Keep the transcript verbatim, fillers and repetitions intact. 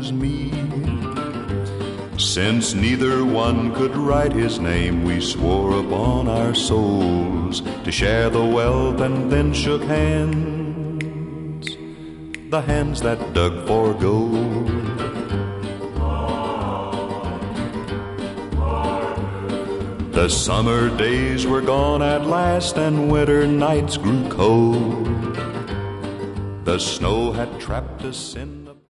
was me. Since neither one could write his name, we swore upon our souls to share the wealth and then shook hands, the hands that dug for gold. The summer days were gone at last and winter nights grew cold. The snow had trapped us in